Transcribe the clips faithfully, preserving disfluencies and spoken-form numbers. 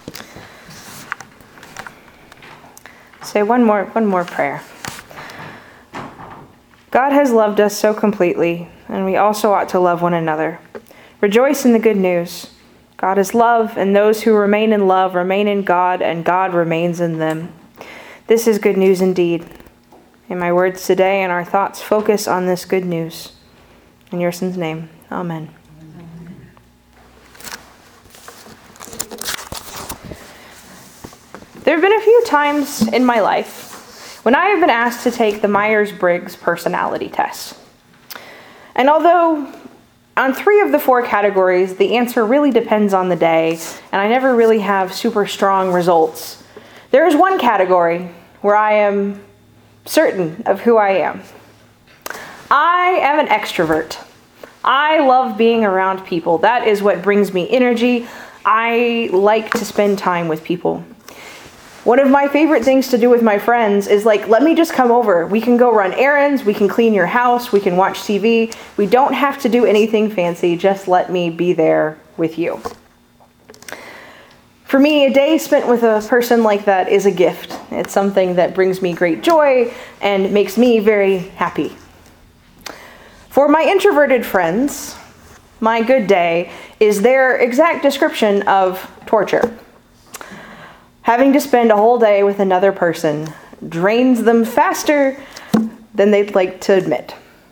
Say one more, one more prayer. God has loved us so completely, and we also ought to love one another. Rejoice in the good news. God is love, and those who remain in love remain in God, and God remains in them. This is good news indeed. May my words today and our thoughts focus on this good news. In your son's name, amen. There have been a few times in my life when I have been asked to take the Myers-Briggs personality test. And although on three of the four categories, the answer really depends on the day, and I never really have super strong results, there is one category where I am certain of who I am. I am an extrovert. I love being around people. That is what brings me energy. I like to spend time with people. One of my favorite things to do with my friends is like, let me just come over. We can go run errands. We can clean your house. We can watch T V. We don't have to do anything fancy. Just let me be there with you. For me, a day spent with a person like that is a gift. It's something that brings me great joy and makes me very happy. For my introverted friends, my good day is their exact description of torture. Having to spend a whole day with another person drains them faster than they'd like to admit.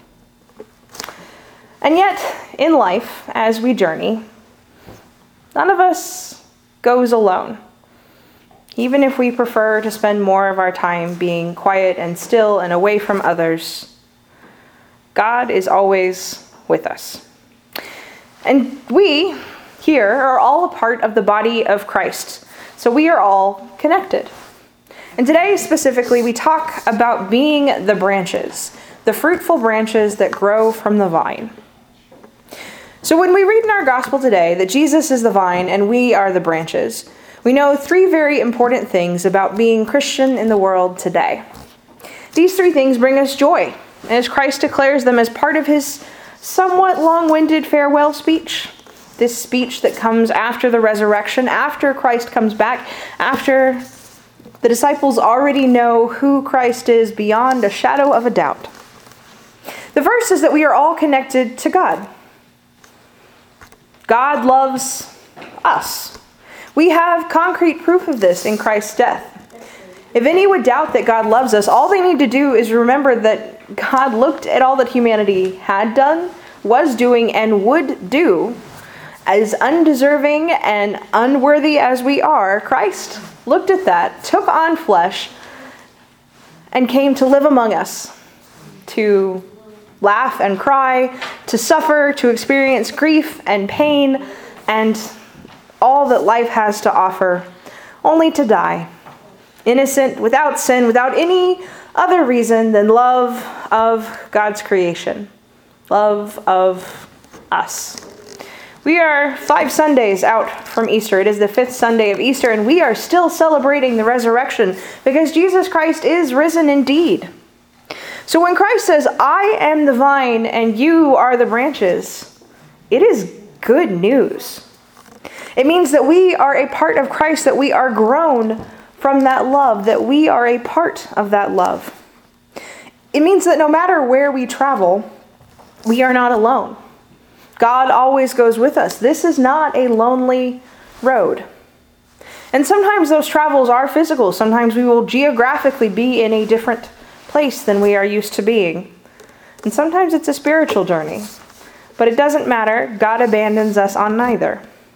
And yet, in life, as we journey, none of us goes alone. Even if we prefer to spend more of our time being quiet and still and away from others, God is always with us. And we, here, are all a part of the body of Christ. So we are all connected. And today, specifically, we talk about being the branches, the fruitful branches that grow from the vine. So when we read in our gospel today that Jesus is the vine and we are the branches, we know three very important things about being Christian in the world today. These three things bring us joy, as Christ declares them as part of his somewhat long-winded farewell speech. This speech that comes after the resurrection, after Christ comes back, after the disciples already know who Christ is beyond a shadow of a doubt. The first is that we are all connected to God. God loves us. We have concrete proof of this in Christ's death. If any would doubt that God loves us, all they need to do is remember that God looked at all that humanity had done, was doing, and would do. As undeserving and unworthy as we are, Christ looked at that, took on flesh, and came to live among us, to laugh and cry, to suffer, to experience grief and pain, and all that life has to offer, only to die, innocent, without sin, without any other reason than love of God's creation, love of us. We are five Sundays out from Easter. It is the fifth Sunday of Easter, and we are still celebrating the resurrection because Jesus Christ is risen indeed. So when Christ says, I am the vine and you are the branches, it is good news. It means that we are a part of Christ, that we are grown from that love, that we are a part of that love. It means that no matter where we travel, we are not alone. God always goes with us. This is not a lonely road. And sometimes those travels are physical. Sometimes we will geographically be in a different place than we are used to being. And sometimes it's a spiritual journey. But it doesn't matter. God abandons us on neither.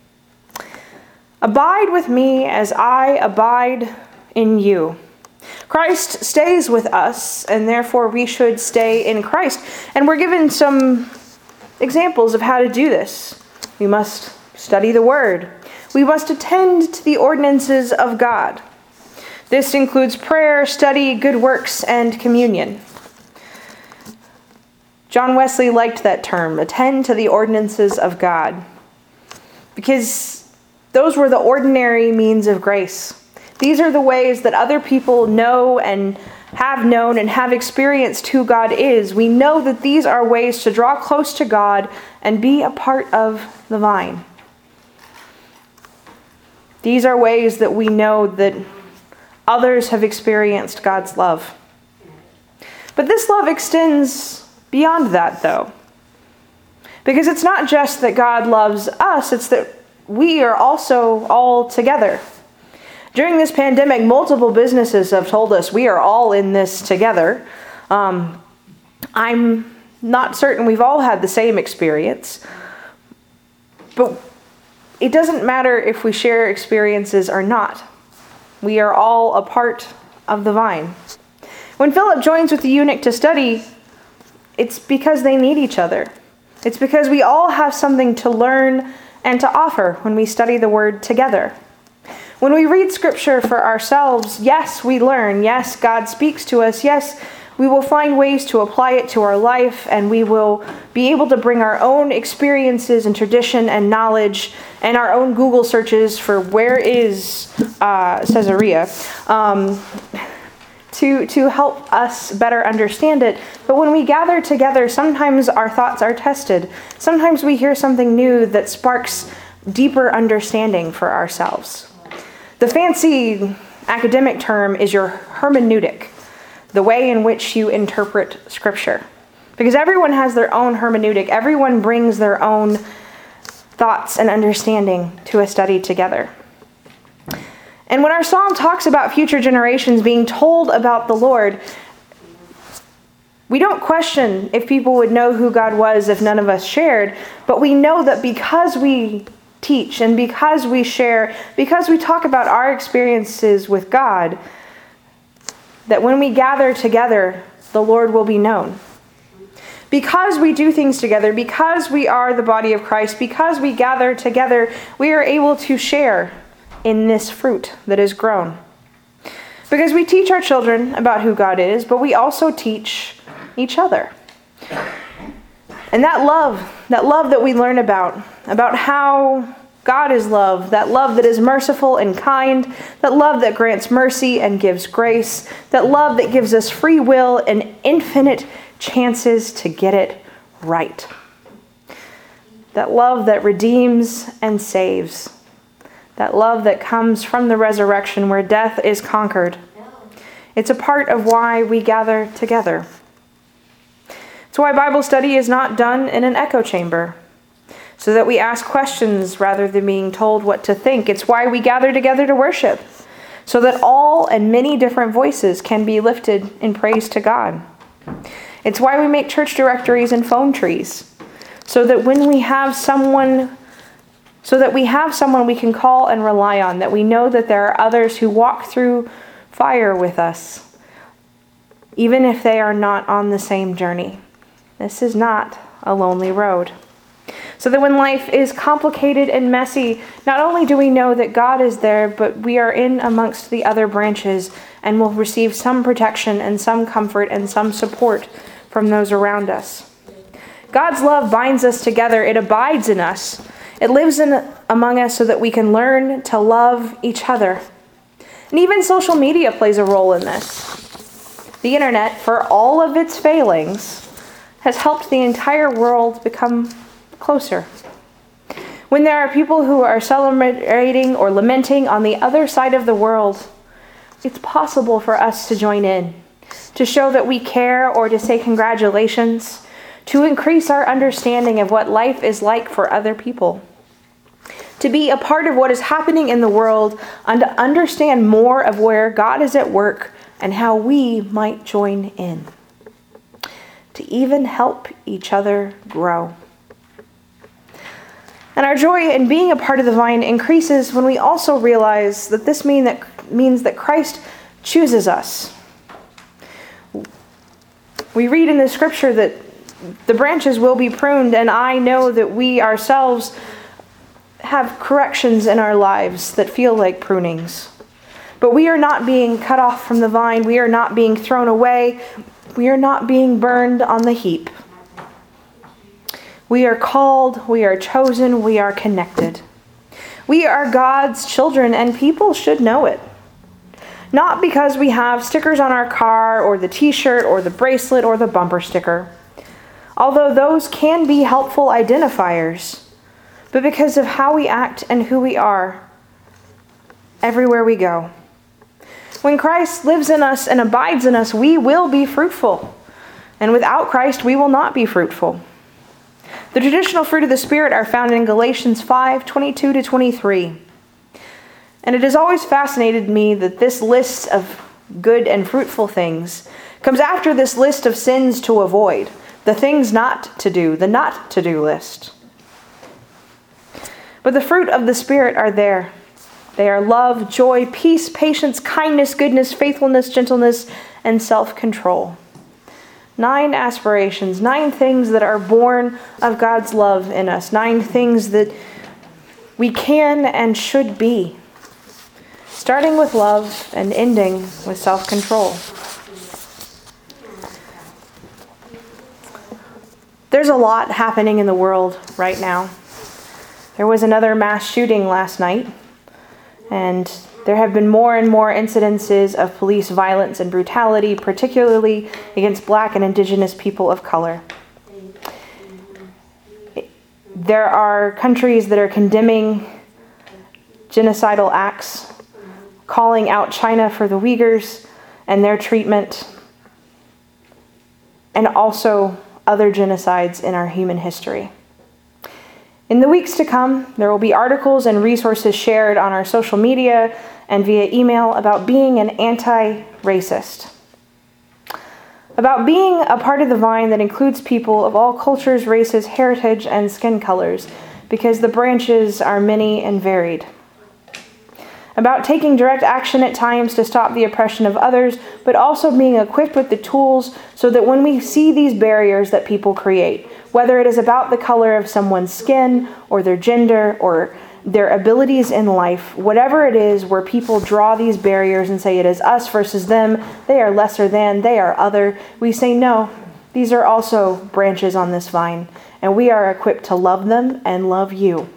Abide with me as I abide in you. Christ stays with us, and therefore we should stay in Christ. And we're given some examples of how to do this. We must study the Word. We must attend to the ordinances of God. This includes prayer, study, good works, and communion. John Wesley liked that term, attend to the ordinances of God, because those were the ordinary means of grace. These are the ways that other people know and have known and have experienced who God is. We know that these are ways to draw close to God and be a part of the vine. These are ways that we know that others have experienced God's love. But this love extends beyond that, though. Because it's not just that God loves us, it's that we are also all together. During this pandemic, multiple businesses have told us we are all in this together. Um, I'm not certain we've all had the same experience, but it doesn't matter if we share experiences or not. We are all a part of the vine. When Philip joins with the eunuch to study, it's because they need each other. It's because we all have something to learn and to offer when we study the word together. When we read scripture for ourselves, yes, we learn. Yes, God speaks to us. Yes, we will find ways to apply it to our life, and we will be able to bring our own experiences and tradition and knowledge and our own Google searches for where is uh, Caesarea um, to, to help us better understand it. But when we gather together, sometimes our thoughts are tested. Sometimes we hear something new that sparks deeper understanding for ourselves. The fancy academic term is your hermeneutic, the way in which you interpret Scripture. Because everyone has their own hermeneutic. Everyone brings their own thoughts and understanding to a study together. And when our psalm talks about future generations being told about the Lord, we don't question if people would know who God was if none of us shared, but we know that because we teach and because we share, because we talk about our experiences with God, that when we gather together, the Lord will be known. Because we do things together, because we are the body of Christ, because we gather together, we are able to share in this fruit that is grown. Because we teach our children about who God is, but we also teach each other. And that love, that love that we learn about, about how God is love, that love that is merciful and kind, that love that grants mercy and gives grace, that love that gives us free will and infinite chances to get it right. That love that redeems and saves. That love that comes from the resurrection where death is conquered. It's a part of why we gather together. It's why Bible study is not done in an echo chamber, so that we ask questions rather than being told what to think. It's why we gather together to worship, so that all and many different voices can be lifted in praise to God. It's why we make church directories and phone trees, so that when we have someone, so that we have someone we can call and rely on, that we know that there are others who walk through fire with us, even if they are not on the same journey. This is not a lonely road. So that when life is complicated and messy, not only do we know that God is there, but we are in amongst the other branches and will receive some protection and some comfort and some support from those around us. God's love binds us together. It abides in us. It lives in among us so that we can learn to love each other. And even social media plays a role in this. The internet, for all of its failings, has helped the entire world become closer. When there are people who are celebrating or lamenting on the other side of the world, it's possible for us to join in, to show that we care or to say congratulations, to increase our understanding of what life is like for other people, to be a part of what is happening in the world and to understand more of where God is at work and how we might join in, to even help each other grow. And our joy in being a part of the vine increases when we also realize that this mean that means that Christ chooses us. We read in the scripture that the branches will be pruned, and I know that we ourselves have corrections in our lives that feel like prunings. But we are not being cut off from the vine. We are not being thrown away. We are not being burned on the heap. We are called, we are chosen, we are connected. We are God's children, and people should know it. Not because we have stickers on our car, or the t-shirt, or the bracelet, or the bumper sticker, although those can be helpful identifiers, but because of how we act and who we are, everywhere we go. When Christ lives in us and abides in us, we will be fruitful. And without Christ, we will not be fruitful. The traditional fruit of the Spirit are found in Galatians five, twenty-two to twenty-three. And it has always fascinated me that this list of good and fruitful things comes after this list of sins to avoid, the things not to do, the not to do list. But the fruit of the Spirit are there. They are love, joy, peace, patience, kindness, goodness, faithfulness, gentleness, and self-control. Nine aspirations, nine things that are born of God's love in us, nine things that we can and should be, starting with love and ending with self-control. There's a lot happening in the world right now. There was another mass shooting last night, and there have been more and more incidences of police violence and brutality, particularly against Black and Indigenous people of color. There are countries that are condemning genocidal acts, calling out China for the Uyghurs and their treatment, and also other genocides in our human history. In the weeks to come, there will be articles and resources shared on our social media and via email about being an anti-racist, about being a part of the vine that includes people of all cultures, races, heritage, and skin colors, because the branches are many and varied, about taking direct action at times to stop the oppression of others, but also being equipped with the tools so that when we see these barriers that people create, whether it is about the color of someone's skin or their gender or their abilities in life, whatever it is where people draw these barriers and say it is us versus them, they are lesser than, they are other, we say no, these are also branches on this vine, and we are equipped to love them and love you.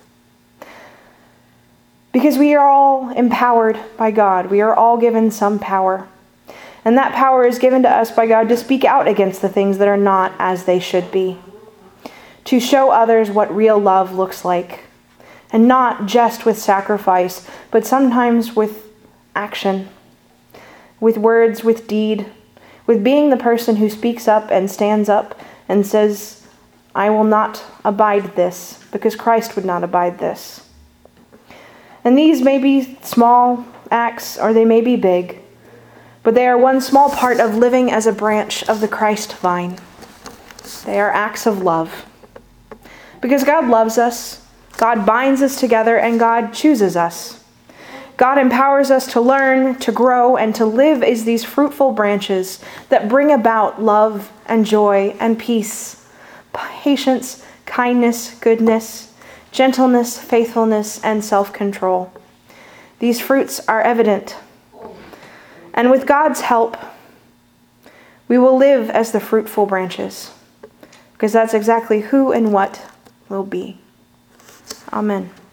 Because we are all empowered by God. We are all given some power. And that power is given to us by God to speak out against the things that are not as they should be. To show others what real love looks like. And not just with sacrifice, but sometimes with action. With words, with deed. With being the person who speaks up and stands up and says, I will not abide this, because Christ would not abide this. And these may be small acts or they may be big, but they are one small part of living as a branch of the Christ vine. They are acts of love. Because God loves us, God binds us together, and God chooses us. God empowers us to learn, to grow, and to live as these fruitful branches that bring about love and joy and peace, patience, kindness, goodness, gentleness, faithfulness, and self-control. These fruits are evident. And with God's help, we will live as the fruitful branches, because that's exactly who and what will be. Amen.